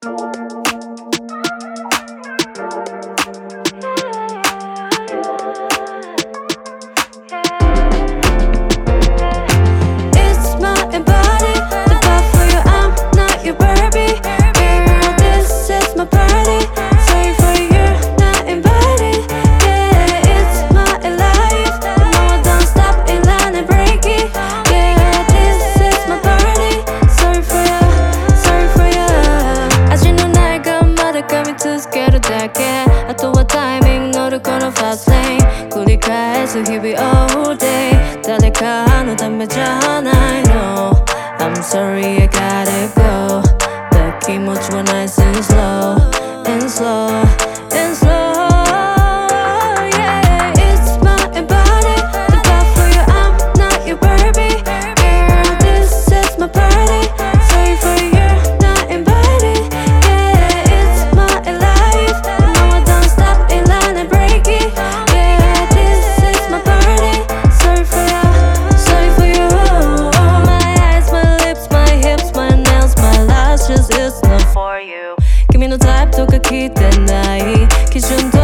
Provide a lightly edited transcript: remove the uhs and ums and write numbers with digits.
あとはタイミング乗るこのファストレイン繰り返す日々 all day 誰かのためじゃないの I'm sorry I gotta go だ気持ちは nice and slow and slow and slow yeah it's my body the path for you I'm not your Barbie girl this is my party sorry for you're not invited yeah it's my life no I don't stop in line and break it yeah this is my party sorry for you my eyes my lips my hips my nails my lashes it's not for you 君のタイプとか聞いてない基準